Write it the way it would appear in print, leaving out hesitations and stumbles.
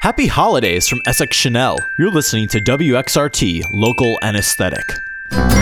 Happy holidays from Essex Chanel. You're listening to WXRT Local Anesthetic.